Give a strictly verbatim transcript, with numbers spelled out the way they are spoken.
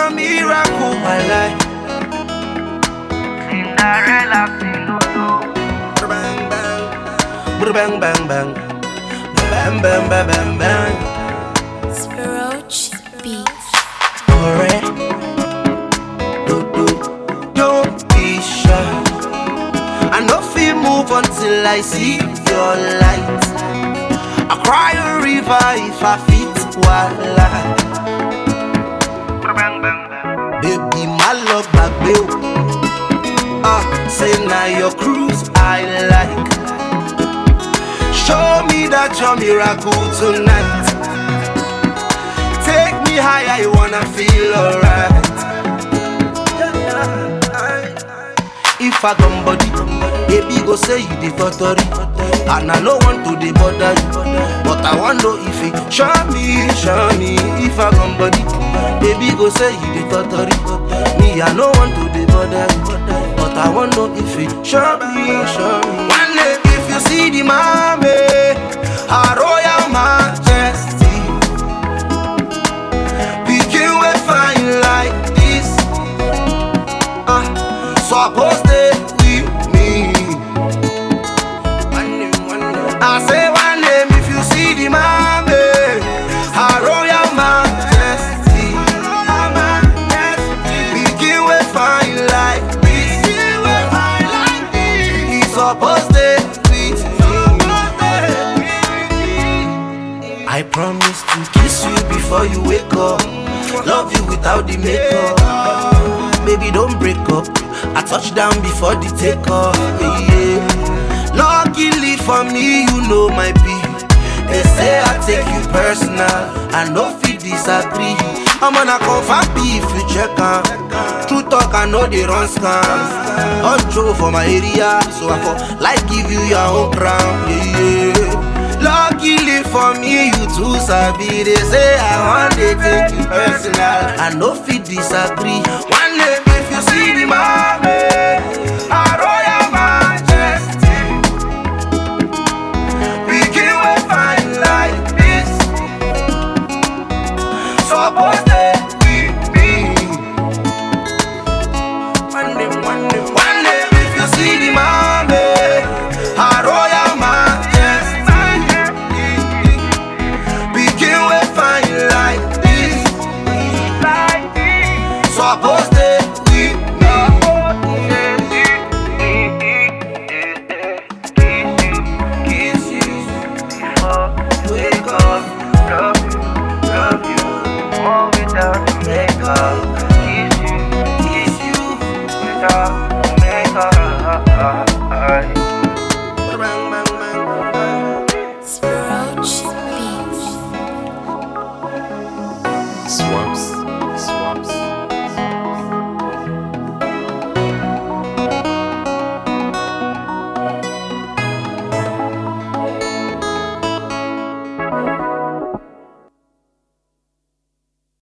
a miracle, my life. Cinderella, Bang bang, bang bang bang, bang bang bang bang bang. Spiroach Beats. Alright, do do, don't be shy. I no feel move until I see your light. I cry a river if I fit wala. Baby, my love back bill. Ah, say now your cruise I like. Show me that your miracle tonight. Take me high, I wanna feel alright. If I come body, baby go say you the totally. And I no want to the bother you, but I want know if it show me, show me. If I come body, baby go say you the totally. Me I no want to the bother you, but I want know if it show me, show me. One day if you see the mommy, her royal majesty, begin with fine like this. Ah, so I posted with me. I say one name if you see the mommy, her royal majesty, begin with fine like this. He's supposed to with me. I promise to kiss you before you wake up, love you without the makeup. Baby, don't break up. I touch down before the takeoff. Yeah, yeah. Luckily for me, you know my P. They say I take you personal, I no fit disagree. I'm gonna confirm P if you check on. True talk, I know they run scams. Untrue for my area, so I for like give you your own crown. Yeah, yeah. Luckily for me, you too sabi. They say I want to take you personal, I no fit disagree. One day if you see the mommy, a royal majesty, begin with fine like this. Supposed to with me. One day, one day, one day if you see the mommy, a royal majesty, begin with fine like this. Supposed to with me. Kiss you, wake up, love you, love you, more without the makeup. Kiss you, kiss you, without the makeup. Bang, bang, bang, bang. Spiroach Beats. Swan.